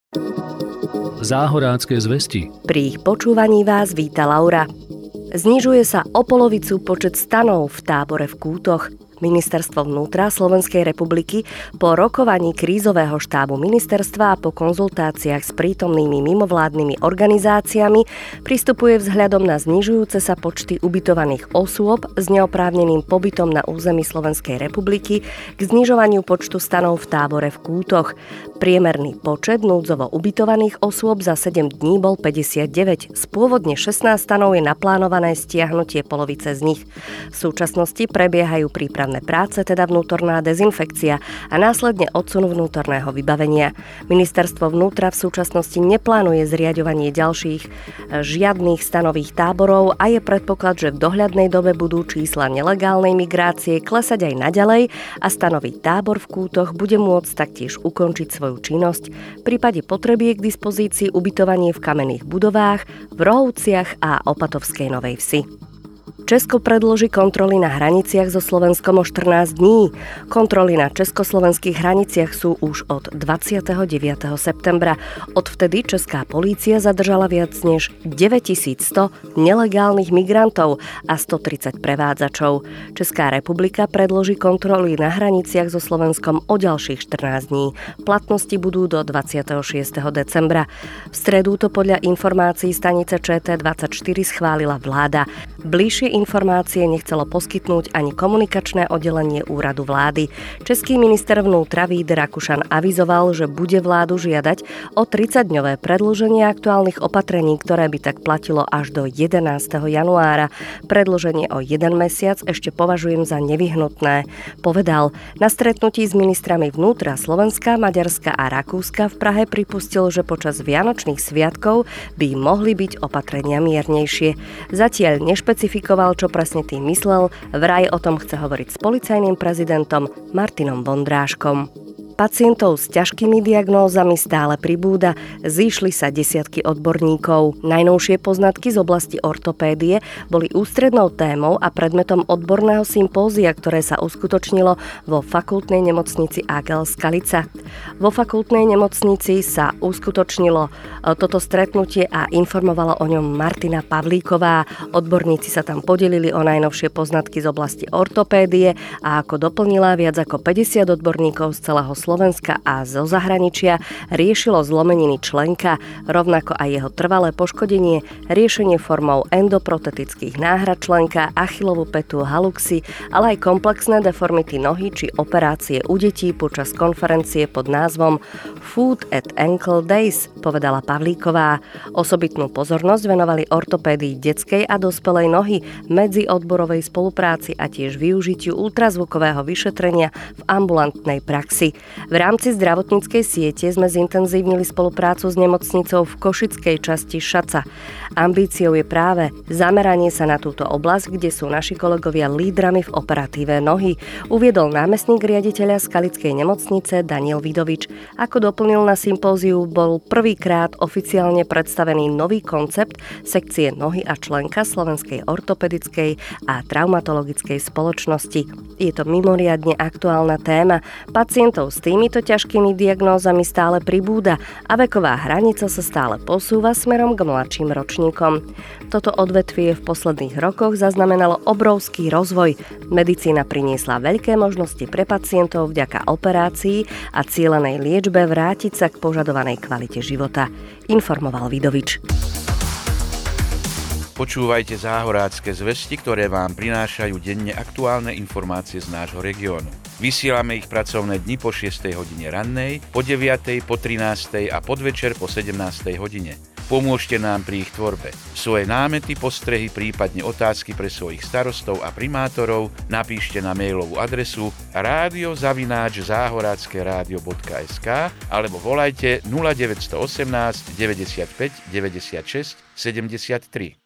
Záhorácké zvesti. Pri ich počúvaní vás víta Laura. Znižuje sa o polovicu počet stanov v tábore v Kútoch. Ministerstvo vnútra Slovenskej republiky po rokovaní krízového štábu ministerstva a po konzultáciách s prítomnými mimovládnymi organizáciami pristupuje vzhľadom na znižujúce sa počty ubytovaných osôb s neoprávneným pobytom na území Slovenskej republiky k znižovaniu počtu stanov v tábore v Kútoch. Priemerný počet núdzovo ubytovaných osôb za 7 dní bol 59. Z pôvodne 16 stanov je naplánované stiahnutie polovice z nich. V súčasnosti prebiehajú prípravné práce, teda vnútorná dezinfekcia a následne odsun vnútorného vybavenia. Ministerstvo vnútra v súčasnosti neplánuje zriaďovanie ďalších žiadnych stanových táborov a je predpoklad, že v dohľadnej dobe budú čísla nelegálnej migrácie klesať aj naďalej a stanový tábor v Kútoch bude môcť taktiež ukončiť svoju činnosť. V prípade potreby je k dispozícii ubytovanie v kamenných budovách, v Rohovciach a Opatovskej Novej Vsi. Česko predloží kontroly na hraniciach so Slovenskom o 14 dní. Kontroly na československých hraniciach sú už od 29. septembra. Odvtedy česká polícia zadržala viac než 9100 nelegálnych migrantov a 130 prevádzačov. Česká republika predloží kontroly na hraniciach so Slovenskom o ďalších 14 dní. Platnosti budú do 26. decembra. V stredu to podľa informácií stanice ČT24 schválila vláda. Bližšie informácie nechcelo poskytnúť ani komunikačné oddelenie úradu vlády. Český minister vnútra Vít Rakušan avizoval, že bude vládu žiadať o 30-dňové predĺženie aktuálnych opatrení, ktoré by tak platilo až do 11. januára. Predĺženie o 1 mesiac ešte považujem za nevyhnutné, povedal. Na stretnutí s ministrami vnútra Slovenska, Maďarska a Rakúska v Prahe pripustil, že počas vianočných sviatkov by mohli byť opatrenia miernejšie. Zatiaľ nešpecifikoval, čo presne tým myslel, vraj o tom chce hovoriť s policajným prezidentom Martinom Vondráškom. Pacientov s ťažkými diagnózami stále pribúda, zýšli sa desiatky odborníkov. Najnovšie poznatky z oblasti ortopédie boli ústrednou témou a predmetom odborného sympózia, ktoré sa uskutočnilo vo fakultnej nemocnici AGL Skalica. Vo fakultnej nemocnici sa uskutočnilo toto stretnutie a informovala o ňom Martina Pavlíková. Odborníci sa tam podelili o najnovšie poznatky z oblasti ortopédie a ako doplnila, viac ako 50 odborníkov z celého Slovenska a zo zahraničia riešilo zlomeniny členka, rovnako aj jeho trvalé poškodenie, riešenie formou endoprotetických náhrad členka, achilovú pätu, haluxy, ale aj komplexné deformity nohy či operácie u detí počas konferencie pod názvom Foot at Ankle Days, povedala Pavlíková. Osobitnú pozornosť venovali ortopédii detskej a dospelej nohy, medziodborovej spolupráci a tiež využitiu ultrazvukového vyšetrenia v ambulantnej praxi. V rámci zdravotníckej siete sme zintenzívnili spoluprácu s nemocnicou v košickej časti Šaca. Ambíciou je práve zameranie sa na túto oblasť, kde sú naši kolegovia lídrami v operatíve nohy, uviedol námestník riaditeľa Skalickej nemocnice Daniel Vidovič. Ako doplnil, na sympóziu bol prvýkrát oficiálne predstavený nový koncept sekcie nohy a členka Slovenskej ortopedickej a traumatologickej spoločnosti. Je to mimoriadne aktuálna téma. Pacientov s týmito ťažkými diagnózami stále pribúda a veková hranica sa stále posúva smerom k mladším ročníkom. Toto odvetvie v posledných rokoch zaznamenalo obrovský rozvoj. Medicína priniesla veľké možnosti pre pacientov vďaka operácii a cielenej liečbe vrátiť sa k požadovanej kvalite života, informoval Vidovič. Počúvajte Záhorácké zvesti, ktoré vám prinášajú denne aktuálne informácie z nášho regiónu. Vysielame ich pracovné dni po 6. hodine rannej, po 9., po 13. a podvečer po 17. hodine. Pomôžte nám pri ich tvorbe. Svoje námety, postrehy, prípadne otázky pre svojich starostov a primátorov napíšte na mailovú adresu radio@zahorackeradio.sk alebo volajte 0918 95 96 73.